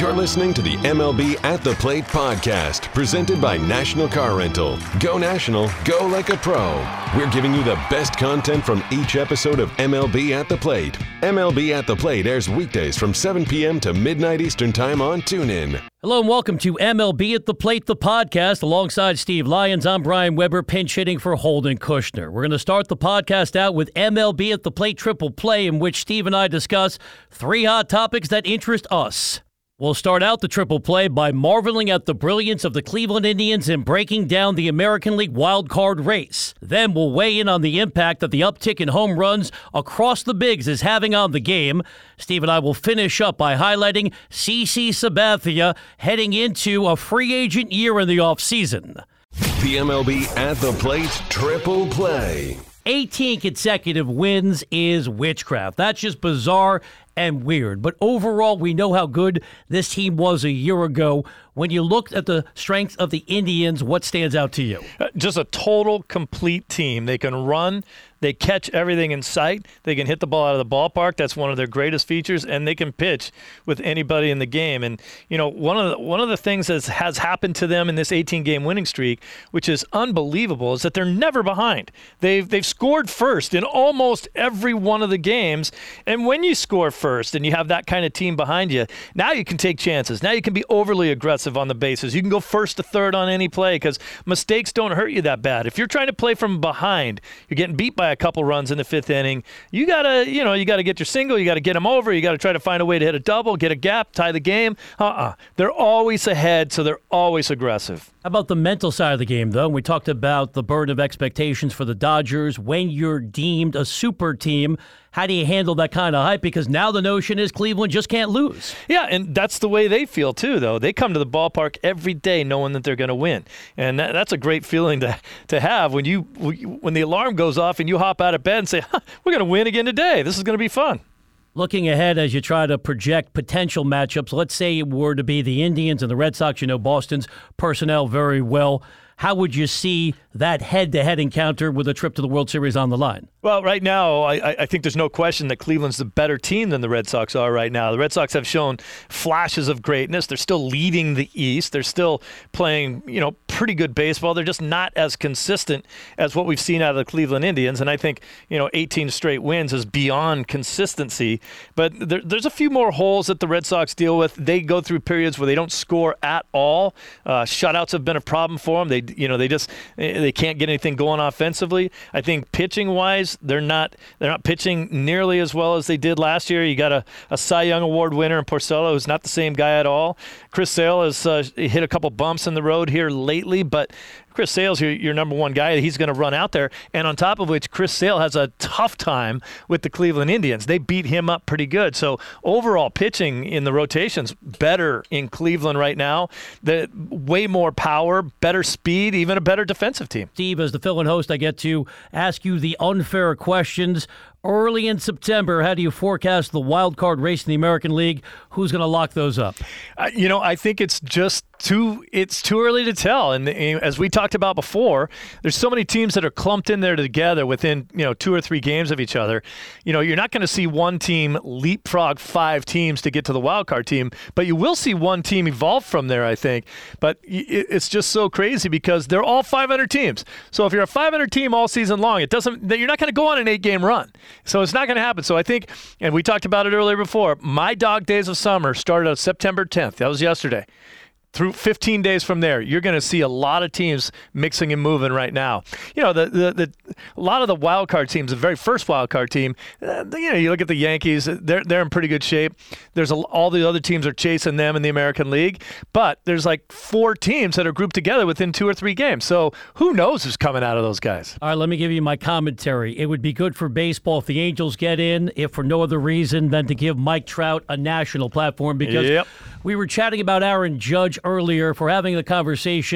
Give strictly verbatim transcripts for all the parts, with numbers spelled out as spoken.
You're listening to the M L B At the Plate podcast, presented by National Car Rental. Go National, go like a pro. We're giving you the best content from each episode of M L B At the Plate. M L B At the Plate airs weekdays from seven p.m. to midnight Eastern Time on TuneIn. Hello and welcome to M L B At the Plate, the podcast. Alongside Steve Lyons, I'm Brian Weber, pinch hitting for Holden Kushner. We're going to start the podcast out with M L B At the Plate Triple Play, in which Steve and I discuss three hot topics that interest us. We'll start out the triple play by marveling at the brilliance of the Cleveland Indians in breaking down the American League wildcard race. Then we'll weigh in on the impact that the uptick in home runs across the bigs is having on the game. Steve and I will finish up by highlighting CC Sabathia heading into a free agent year in the offseason. The M L B At the Plate Triple Play. eighteen consecutive wins is witchcraft. That's just bizarre and weird. But overall, we know how good this team was a year ago. When you looked at the strength of the Indians, what stands out to you? Just a total, complete team. They can run. They catch everything in sight. They can hit the ball out of the ballpark. That's one of their greatest features, and they can pitch with anybody in the game. And you know, one of the, one of the things that has happened to them in this eighteen-game winning streak, which is unbelievable, is that they're never behind. They've they've scored first in almost every one of the games. And when you score first and you have that kind of team behind you, now you can take chances. Now you can be overly aggressive on the bases. You can go first to third on any play because mistakes don't hurt you that bad. If you're trying to play from behind, you're getting beat by a couple runs in the fifth inning. You gotta, you know, you gotta get your single. You gotta get them over. You gotta try to find a way to hit a double, get a gap, tie the game. Uh-uh. They're always ahead, so they're always aggressive. How about the mental side of the game, though? We talked about the burden of expectations for the Dodgers. When you're deemed a super team, how do you handle that kind of hype? Because now the notion is Cleveland just can't lose. Yeah, and that's the way they feel, too, though. They come to the ballpark every day knowing that they're going to win. And that, that's a great feeling to to have when you when the alarm goes off and you hop out of bed and say, huh, we're going to win again today. This is going to be fun. Looking ahead as you try to project potential matchups, let's say it were to be the Indians and the Red Sox. You know Boston's personnel very well. How would you see that head-to-head encounter with a trip to the World Series on the line? Well, right now, I, I think there's no question that Cleveland's the better team than the Red Sox are right now. The Red Sox have shown flashes of greatness. They're still leading the East. They're still playing, you know, pretty good baseball. They're just not as consistent as what we've seen out of the Cleveland Indians. And I think, you know, eighteen straight wins is beyond consistency. But there, there's a few more holes that the Red Sox deal with. They go through periods where they don't score at all. Uh, shutouts have been a problem for them. They, you know, they just they can't get anything going offensively. I think pitching-wise, they're not they're not pitching nearly as well as they did last year. You got a, a Cy Young Award winner in Porcello, who's not the same guy at all. Chris Sale has uh, hit a couple bumps in the road here lately, but Chris Sale's your, your number one guy. He's going to run out there. And on top of which, Chris Sale has a tough time with the Cleveland Indians. They beat him up pretty good. So overall pitching in the rotation's better in Cleveland right now. The way more power, better speed, even a better defensive team. Steve, as the fill-in host, I get to ask you the unfair questions. Early in September, how do you forecast the wild card race in the American League? Who's going to lock those up? Uh, you know, I think it's just too it's too early to tell. And, and as we talked about before, there's so many teams that are clumped in there together within, you know, two or three games of each other. You know, you're not going to see one team leapfrog five teams to get to the wild card team, but you will see one team evolve from there, I think. But it, it's just so crazy because they're all five hundred teams. So if you're a five hundred team all season long, it doesn't you're not going to go on an eight-game run. So it's not going to happen. So I think, and we talked about it earlier before, my dog days of summer started on September tenth. That was yesterday. Through fifteen days from there, you're going to see a lot of teams mixing and moving right now. You know, the the, the a lot of the wild card teams, the very first wild card team, uh, you know, you look at the Yankees, they're they're in pretty good shape. There's a, all the other teams are chasing them in the American League, but there's like four teams that are grouped together within two or three games. So who knows who's coming out of those guys? All right, let me give you my commentary. It would be good for baseball if the Angels get in, if for no other reason than to give Mike Trout a national platform, because yep. we were chatting about Aaron Judge earlier for having the conversation.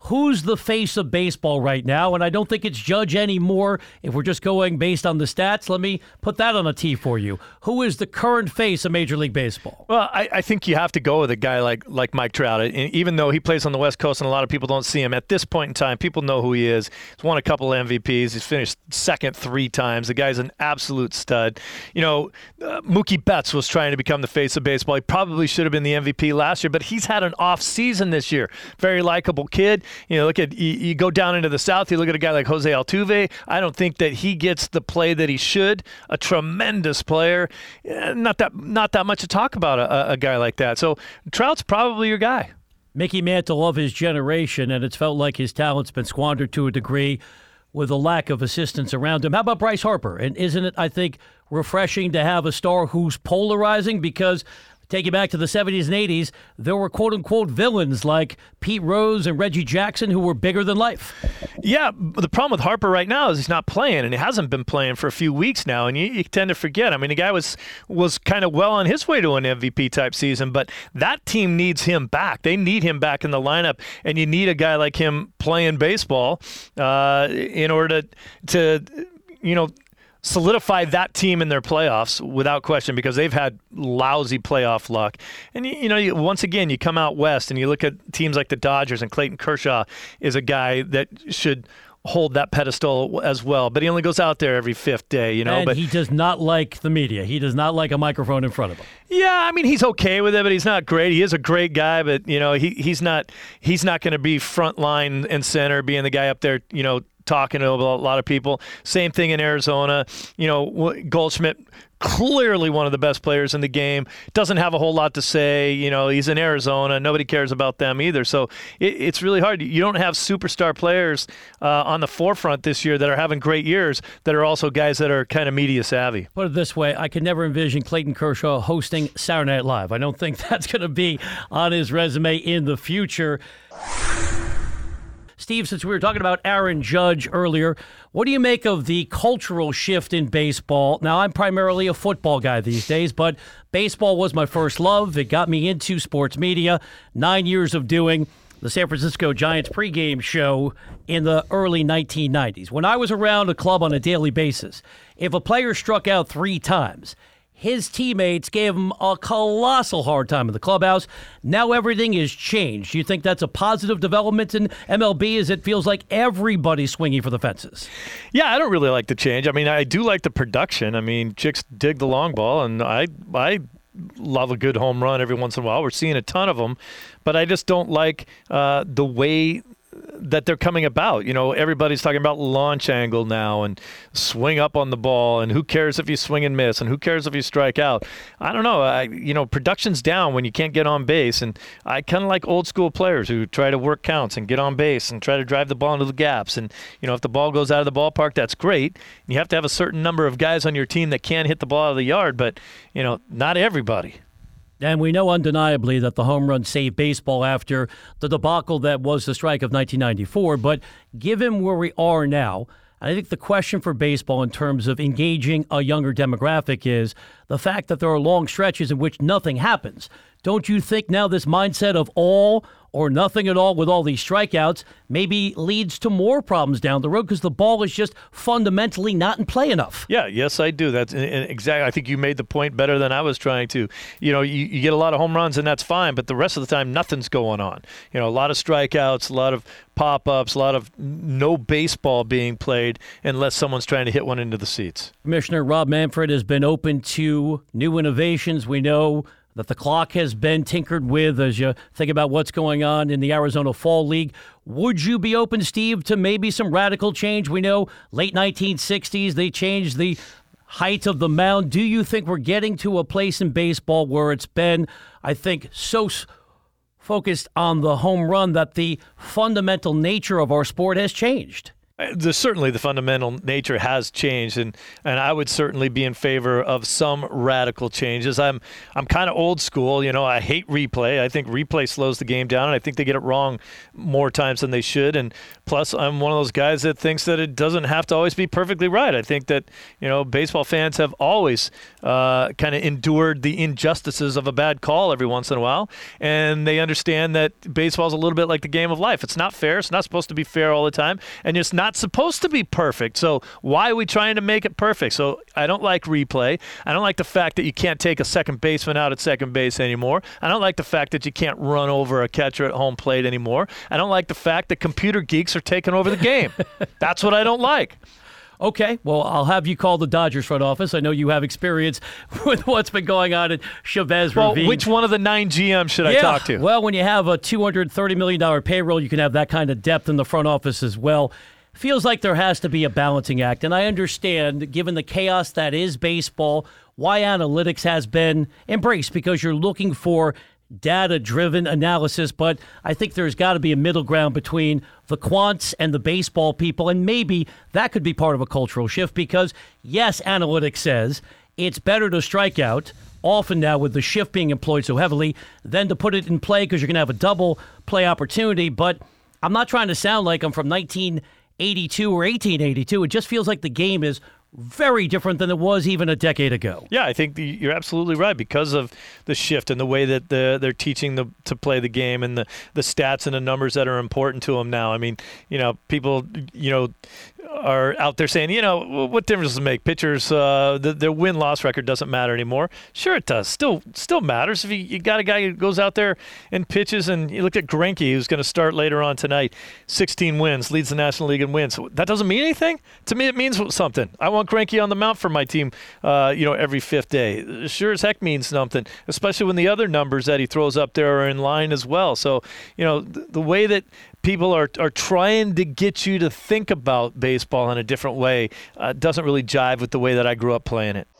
who's the face of baseball right now? And I don't think it's Judge anymore. If we're just going based on the stats, let me put that on a tee for you. Who is the current face of Major League Baseball? Well, I, I think you have to go with a guy like like Mike Trout. And even though he plays on the West Coast and a lot of people don't see him, at this point in time, people know who he is. He's won a couple of M V Ps. He's finished second three times. The guy's an absolute stud. You know, uh, Mookie Betts was trying to become the face of baseball. He probably should have been the M V P last year, but he's had an off season this year. Very likable kid. You know, look at you, you go down into the South, you look at a guy like Jose Altuve. I don't think that he gets the play that he should. A tremendous player. Not that not that much to talk about a, a guy like that. So Trout's probably your guy. Mickey Mantle of his generation, and it's felt like his talent's been squandered to a degree with a lack of assistance around him. How about Bryce Harper? And isn't it, I think, refreshing to have a star who's polarizing? Because take you back to the seventies and eighties, there were quote-unquote villains like Pete Rose and Reggie Jackson who were bigger than life. Yeah, the problem with Harper right now is he's not playing, and he hasn't been playing for a few weeks now, and you, you tend to forget. I mean, the guy was was kind of well on his way to an M V P-type season, but that team needs him back. They need him back in the lineup, and you need a guy like him playing baseball uh, in order to, to, you know, solidify that team in their playoffs without question, because they've had lousy playoff luck. And, you know, you, once again, you come out west and you look at teams like the Dodgers, and Clayton Kershaw is a guy that should hold that pedestal as well. But he only goes out there every fifth day, you know. And but he does not like the media. He does not like a microphone in front of him. Yeah, I mean, he's okay with it, but he's not great. He is a great guy, but, you know, he he's not he's not going to be front line and center, being the guy up there, you know, talking to a lot of people. Same thing in Arizona. You know, Goldschmidt, clearly one of the best players in the game, doesn't have a whole lot to say. You know, he's in Arizona. Nobody cares about them either. So it, it's really hard. You don't have superstar players uh, on the forefront this year that are having great years that are also guys that are kind of media savvy. Put it this way, I could never envision Clayton Kershaw hosting Saturday Night Live. I don't think that's going to be on his resume in the future. Steve, since we were talking about Aaron Judge earlier, what do you make of the cultural shift in baseball? Now, I'm primarily a football guy these days, but baseball was my first love. It got me into sports media. Nine years of doing the San Francisco Giants pregame show in the early nineteen nineties. When I was around a club on a daily basis, if a player struck out three times, his teammates gave him a colossal hard time in the clubhouse. Now everything is changed. Do you think that's a positive development in M L B, as it feels like everybody's swinging for the fences? Yeah, I don't really like the change. I mean, I do like the production. I mean, chicks dig the long ball, and I I love a good home run every once in a while. We're seeing a ton of them, but I just don't like uh, the way that they're coming about. You know, everybody's talking about launch angle now and swing up on the ball, and who cares if you swing and miss, and who cares if you strike out. I don't know. I, you know, production's down when you can't get on base, and I kind of like old school players who try to work counts and get on base and try to drive the ball into the gaps. And, you know, if the ball goes out of the ballpark, that's great. You have to have a certain number of guys on your team that can hit the ball out of the yard, but, you know, not everybody. And we know undeniably that the home run saved baseball after the debacle that was the strike of nineteen ninety-four. But given where we are now, I think the question for baseball in terms of engaging a younger demographic is the fact that there are long stretches in which nothing happens. Don't you think now this mindset of all or nothing at all with all these strikeouts maybe leads to more problems down the road because the ball is just fundamentally not in play enough? Yeah, yes, I do. That's exactly. I think you made the point better than I was trying to. You know, you, you get a lot of home runs and that's fine, but the rest of the time nothing's going on. You know, a lot of strikeouts, a lot of pop-ups, a lot of no baseball being played unless someone's trying to hit one into the seats. Commissioner Rob Manfred has been open to new innovations. We know that the clock has been tinkered with as you think about what's going on in the Arizona Fall League. Would you be open, Steve, to maybe some radical change? We know late nineteen sixties, they changed the height of the mound. Do you think we're getting to a place in baseball where it's been, I think, so focused on the home run that the fundamental nature of our sport has changed? the, certainly the fundamental nature has changed, and, and I would certainly be in favor of some radical changes. I'm I'm kind of old school. You know, I hate replay. I think replay slows the game down, and I think they get it wrong more times than they should. And plus, I'm one of those guys that thinks that it doesn't have to always be perfectly right. I think that, you know, baseball fans have always uh, kind of endured the injustices of a bad call every once in a while, and they understand that baseball is a little bit like the game of life. It's not fair. It's not supposed to be fair all the time, and it's not supposed to be perfect. So why are we trying to make it perfect? So I don't like replay. I don't like the fact that you can't take a second baseman out at second base anymore. I don't like the fact that you can't run over a catcher at home plate anymore. I don't like the fact that computer geeks are taking over the game. That's what I don't like. Okay, well, I'll have you call the Dodgers front office. I know you have experience with what's been going on at Chavez well, Ravine. Which one of the nine G Ms should yeah, I talk to? Well, when you have a two hundred thirty million dollars payroll, you can have that kind of depth in the front office as well. Feels like there has to be a balancing act, and I understand, given the chaos that is baseball, why analytics has been embraced, because you're looking for data-driven analysis, but I think there's got to be a middle ground between the quants and the baseball people, and maybe that could be part of a cultural shift because, yes, analytics says it's better to strike out, often now with the shift being employed so heavily, than to put it in play because you're going to have a double play opportunity, but I'm not trying to sound like I'm from nineteen eighty-two or eighteen eighty-two. It just feels like the game is very different than it was even a decade ago. Yeah, I think the, you're absolutely right because of the shift and the way that the, they're teaching the, to play the game and the, the stats and the numbers that are important to them now. I mean, you know, people, you know, are out there saying, you know, what difference does it make? Pitchers, uh, the, their win-loss record doesn't matter anymore. Sure it does. Still still matters. If you, you got a guy who goes out there and pitches, and you look at Greinke, who's going to start later on tonight, sixteen wins, leads the National League in wins. That doesn't mean anything? To me, it means something. I want Greinke on the mound for my team, uh, you know, every fifth day. Sure as heck means something, especially when the other numbers that he throws up there are in line as well. So, you know, the, the way that people are are trying to get you to think about baseball in a different way uh, doesn't really jive with the way that I grew up playing it.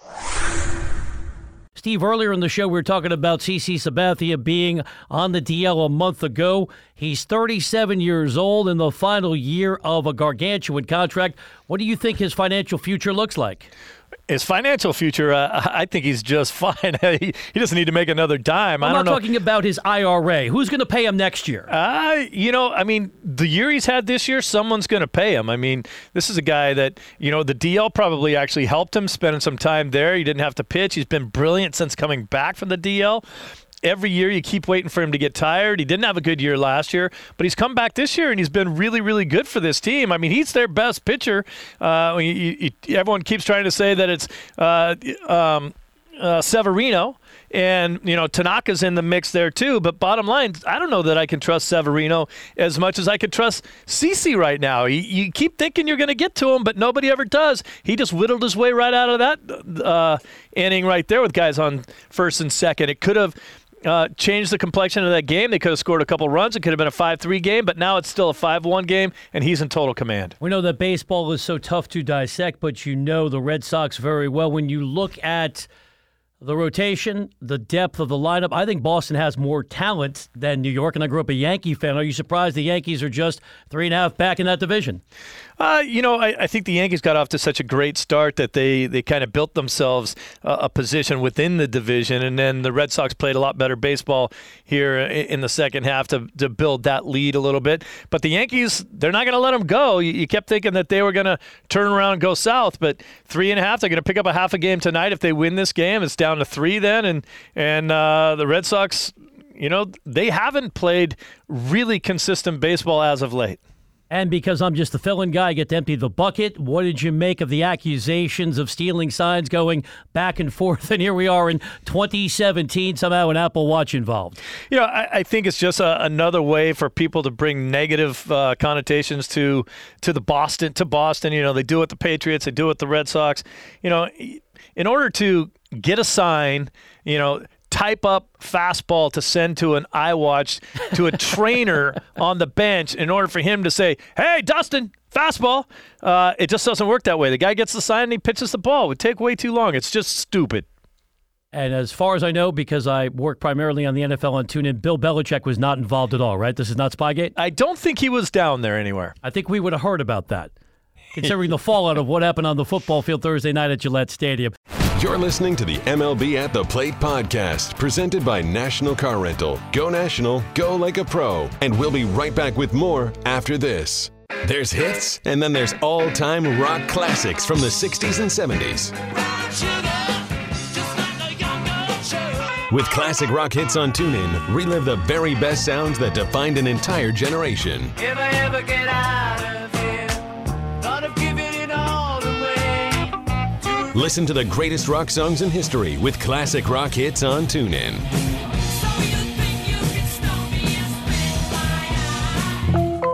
Steve, earlier in the show, we were talking about CeCe Sabathia being on the D L a month ago. He's thirty-seven years old in the final year of a gargantuan contract. What do you think his financial future looks like? His financial future, uh, I think he's just fine. he, he doesn't need to make another dime. I'm I don't not know. talking about his I R A. Who's going to pay him next year? Uh, you know, I mean, the year he's had this year, someone's going to pay him. I mean, this is a guy that, you know, the D L probably actually helped him spending some time there. He didn't have to pitch. He's been brilliant since coming back from the D L. Every year you keep waiting for him to get tired. He didn't have a good year last year, but he's come back this year and he's been really, really good for this team. I mean, he's their best pitcher. Uh, you, you, everyone keeps trying to say that it's uh, um, uh, Severino, and you know Tanaka's in the mix there too. But bottom line, I don't know that I can trust Severino as much as I could trust CeCe right now. You, you keep thinking you're going to get to him, but nobody ever does. He just whittled his way right out of that uh, inning right there with guys on first and second. It could have Uh, changed the complexion of that game. They could have scored a couple runs. It could have been a five three game, but now it's still a five one game, and he's in total command. We know that baseball is so tough to dissect, but you know the Red Sox very well. When you look at the rotation, the depth of the lineup, I think Boston has more talent than New York, and I grew up a Yankee fan. Are you surprised the Yankees are just three and a half back in that division? Uh, you know, I, I think the Yankees got off to such a great start that they, they kind of built themselves uh, a position within the division, and then the Red Sox played a lot better baseball here in the second half to, to build that lead a little bit. But the Yankees, they're not going to let them go. You, you kept thinking that they were going to turn around and go south, but three and a half, they're going to pick up a half a game tonight if they win this game. It's down to three then, and, and uh, the Red Sox, you know, they haven't played really consistent baseball as of late. And because I'm just the fill-in guy, I get to empty the bucket. What did you make of the accusations of stealing signs going back and forth? And here we are in twenty seventeen, somehow an Apple Watch involved. You know, I, I think it's just a, another way for people to bring negative uh, connotations to to the Boston to Boston. You know, they do it with the Patriots, they do it with the Red Sox. You know, in order to get a sign, you know, type up fastball to send to an iWatch to a trainer on the bench in order for him to say, hey, Dustin, fastball. Uh, it just doesn't work that way. The guy gets the sign and he pitches the ball. It would take way too long. It's just stupid. And as far as I know, because I work primarily on the N F L on TuneIn, Bill Belichick was not involved at all, right? This is not Spygate? I don't think he was down there anywhere. I think we would have heard about that. considering the fallout of what happened on the football field Thursday night at Gillette Stadium. You're listening to the M L B at the Plate podcast, presented by National Car Rental. Go National, go like a pro. And we'll be right back with more after this. There's hits, and then there's all-time rock classics from the sixties and seventies. With classic rock hits on TuneIn, relive the very best sounds that defined an entire generation. If I ever get out of here, thought of giving it all away. Listen to the greatest rock songs in history with classic rock hits on TuneIn. So you think you can stop me and split my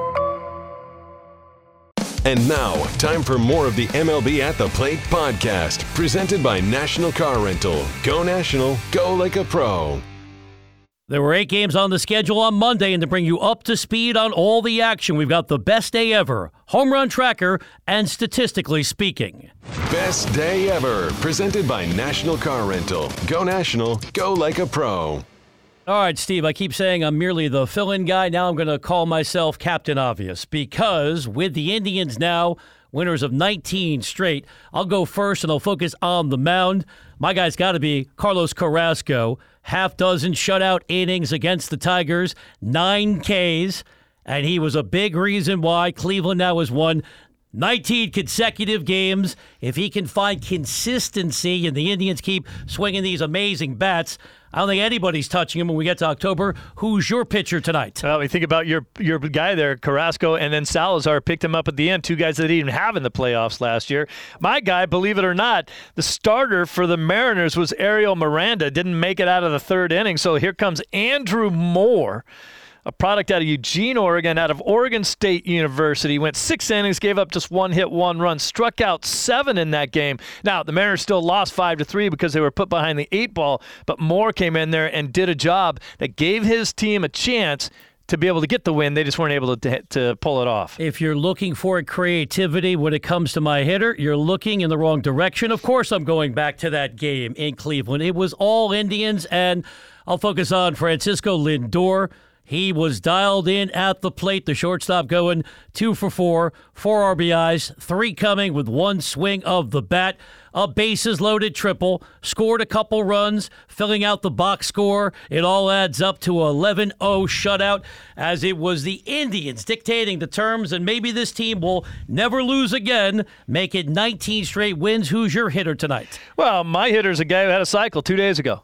eye? And now, time for more of the M L B at the Plate podcast, presented by National Car Rental. Go National, go like a pro. There were eight games on the schedule on Monday, and to bring you up to speed on all the action, we've got the best day ever, home run tracker, and statistically speaking. Best day ever, presented by National Car Rental. Go National, go like a pro. All right, Steve, I keep saying I'm merely the fill-in guy. Now I'm going to call myself Captain Obvious because with the Indians now, winners of nineteen straight, I'll go first and I'll focus on the mound. My guy's got to be Carlos Carrasco. Half dozen shutout innings against the Tigers, nine Ks, and he was a big reason why Cleveland now has won nineteen consecutive games. If he can find consistency and the Indians keep swinging these amazing bats, I don't think anybody's touching him when we get to October. Who's your pitcher tonight? Well, we think about your your guy there, Carrasco, and then Salazar picked him up at the end, two guys that they didn't even have in the playoffs last year. My guy, believe it or not, the starter for the Mariners was Ariel Miranda, didn't make it out of the third inning, so here comes Andrew Moore, a product out of Eugene, Oregon, out of Oregon State University. Went six innings, gave up just one hit, one run, struck out seven in that game. Now, the Mariners still lost five to three because they were put behind the eight ball, but Moore came in there and did a job that gave his team a chance to be able to get the win. They just weren't able to, to pull it off. If you're looking for creativity when it comes to my hitter, you're looking in the wrong direction. Of course, I'm going back to that game in Cleveland. It was all Indians, and I'll focus on Francisco Lindor. He was dialed in at the plate, the shortstop going two for four, four R B Is, three coming with one swing of the bat, a bases-loaded triple, scored a couple runs, filling out the box score. It all adds up to an eleven oh shutout as it was the Indians dictating the terms, and maybe this team will never lose again, make it nineteen straight wins. Who's your hitter tonight? Well, my hitter's a guy who had a cycle two days ago.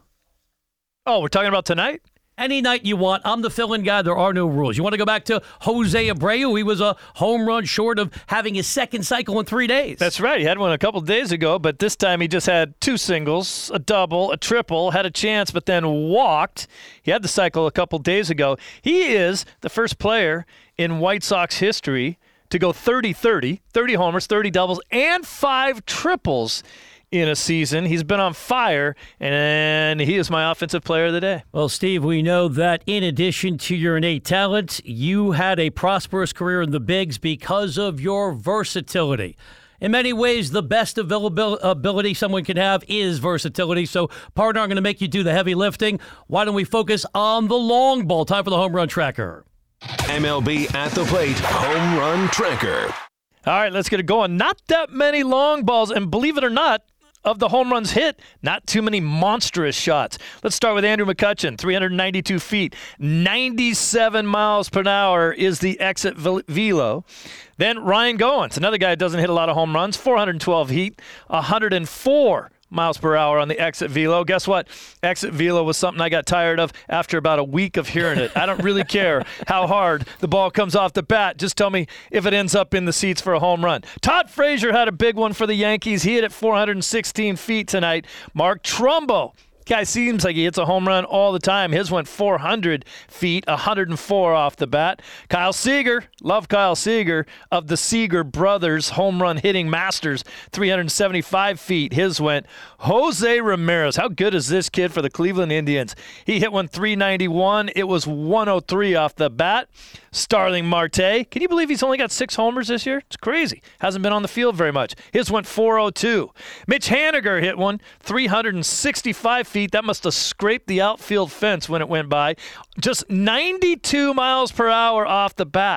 Oh, we're talking about tonight? Any night you want. I'm the fill-in guy. There are no rules. You want to go back to Jose Abreu? He was a home run short of having his second cycle in three days. That's right. He had one a couple days ago, but this time he just had two singles, a double, a triple, had a chance, but then walked. He had the cycle a couple days ago. He is the first player in White Sox history to go thirty thirty, thirty homers, thirty doubles, and five triples in a season. He's been on fire, and he is my offensive player of the day. Well, Steve, we know that in addition to your innate talent, you had a prosperous career in the bigs because of your versatility. In many ways, the best ability someone can have is versatility. So, partner, I'm going to make you do the heavy lifting. Why don't we focus on the long ball? Time for the home run tracker. M L B at the Plate home run tracker. All right, let's get it going. Not that many long balls, and believe it or not, of the home runs hit, not too many monstrous shots. Let's start with Andrew McCutchen, three hundred ninety-two feet, ninety-seven miles per hour is the exit velo. Then Ryan Goins, another guy that doesn't hit a lot of home runs, four hundred twelve feet, one hundred four miles per hour on the exit velo. Guess what? Exit velo was something I got tired of after about a week of hearing it. I don't really care how hard the ball comes off the bat. Just tell me if it ends up in the seats for a home run. Todd Frazier had a big one for the Yankees. He hit it four hundred sixteen feet tonight. Mark Trumbo, guy seems like he hits a home run all the time. His went four hundred feet, one hundred four off the bat. Kyle Seager, love Kyle Seager, of the Seager brothers, home run hitting masters, three hundred seventy-five feet. His went. Jose Ramirez, how good is this kid for the Cleveland Indians? He hit one three ninety-one. It was one oh three off the bat. Starling Marte, can you believe he's only got six homers this year? It's crazy. Hasn't been on the field very much. His went four oh two. Mitch Haniger hit one, three hundred sixty-five feet. That must have scraped the outfield fence when it went by. Just ninety-two miles per hour off the bat.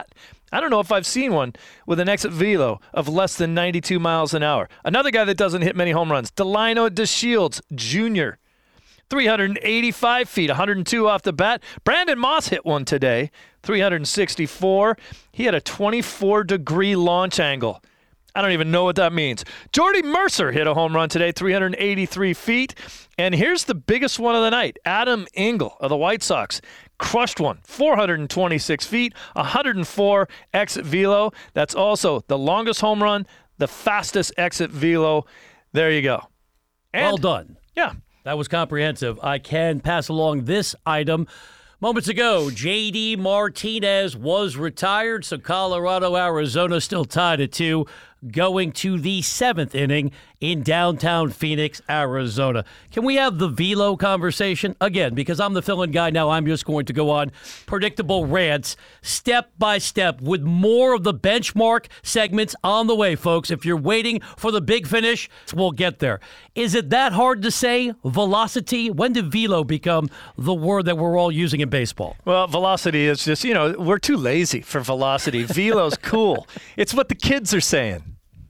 I don't know if I've seen one with an exit velo of less than ninety-two miles an hour. Another guy that doesn't hit many home runs, Delino DeShields Junior three hundred eighty-five feet, one hundred two off the bat. Brandon Moss hit one today, three hundred sixty-four. He had a twenty-four degree launch angle. I don't even know what that means. Jordy Mercer hit a home run today, three hundred eighty-three feet. And here's the biggest one of the night. Adam Engel of the White Sox crushed one, four hundred twenty-six feet, one hundred four exit velo. That's also the longest home run, the fastest exit velo. There you go. And, well done. Yeah. That was comprehensive. I can pass along this item. Moments ago, J D Martinez was retired, so Colorado, Arizona still tied at two, going to the seventh inning in downtown Phoenix, Arizona. Can we have the velo conversation? Again, because I'm the fill-in guy now, I'm just going to go on predictable rants, step by step, with more of the benchmark segments on the way, folks. If you're waiting for the big finish, we'll get there. Is it that hard to say? Velocity? When did velo become the word that we're all using in baseball? Well, velocity is just, you know, we're too lazy for velocity. Velo's cool. It's what the kids are saying.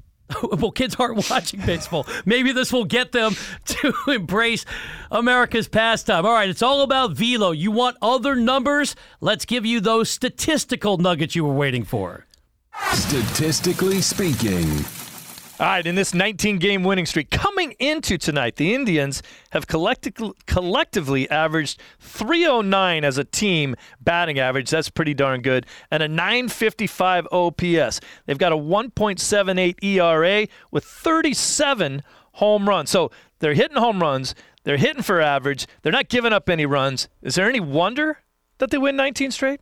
Well, kids aren't watching baseball. Maybe this will get them to embrace America's pastime. All right, it's all about velo. You want other numbers? Let's give you those statistical nuggets you were waiting for. Statistically speaking. All right, in this nineteen-game winning streak, coming into tonight, the Indians have collectively, collectively averaged three oh nine as a team batting average. That's pretty darn good. And a nine fifty-five O P S. They've got a one point seven eight E R A with thirty-seven home runs. So they're hitting home runs. They're hitting for average. They're not giving up any runs. Is there any wonder that they win nineteen straight?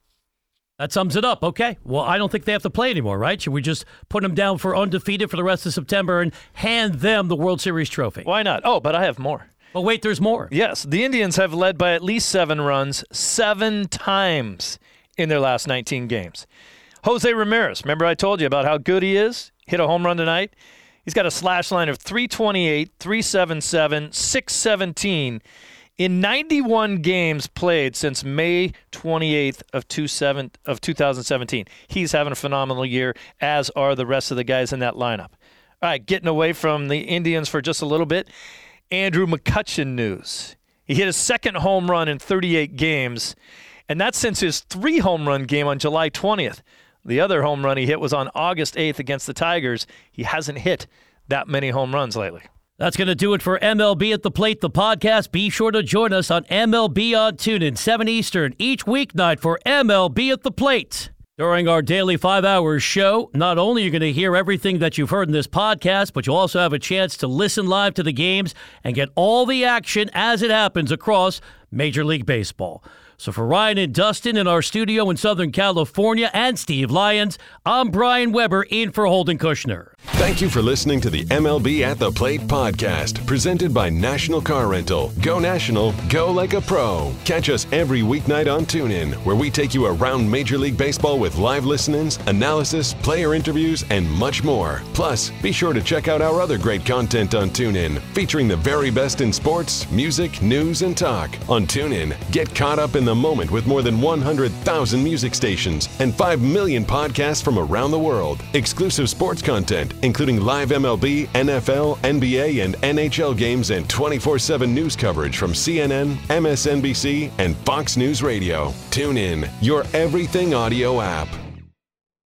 That sums it up. Okay. Well, I don't think they have to play anymore, right? Should we just put them down for undefeated for the rest of September and hand them the World Series trophy? Why not? Oh, but I have more. But wait, there's more. Yes, the Indians have led by at least seven runs seven times in their last nineteen games. Jose Ramirez, remember I told you about how good he is? Hit a home run tonight. He's got a slash line of three twenty-eight, three seventy-seven, six seventeen in ninety-one games played since May twenty-eighth of two thousand seventeen. He's having a phenomenal year, as are the rest of the guys in that lineup. All right, getting away from the Indians for just a little bit. Andrew McCutchen news. He hit his second home run in thirty-eight games, and that's since his three-home run game on July twentieth. The other home run he hit was on August eighth against the Tigers. He hasn't hit that many home runs lately. That's going to do it for M L B at the Plate, the podcast. Be sure to join us on M L B on TuneIn, seven Eastern, each weeknight for M L B at the Plate. During our daily five-hour show, not only are you going to hear everything that you've heard in this podcast, but you'll also have a chance to listen live to the games and get all the action as it happens across Major League Baseball. So for Ryan and Dustin in our studio in Southern California and Steve Lyons, I'm Brian Weber in for Holden Kushner. Thank you for listening to the M L B at the Plate podcast, presented by National Car Rental. Go National, go like a pro. Catch us every weeknight on TuneIn, where we take you around Major League Baseball with live listen-ins, analysis, player interviews, and much more. Plus, be sure to check out our other great content on TuneIn, featuring the very best in sports, music, news, and talk. On TuneIn, get caught up in the moment with more than one hundred thousand music stations and five million podcasts from around the world. Exclusive sports content, including live M L B, N F L, N B A, and N H L games, and twenty-four seven news coverage from C N N, M S N B C, and Fox News Radio. Tune in, your everything audio app.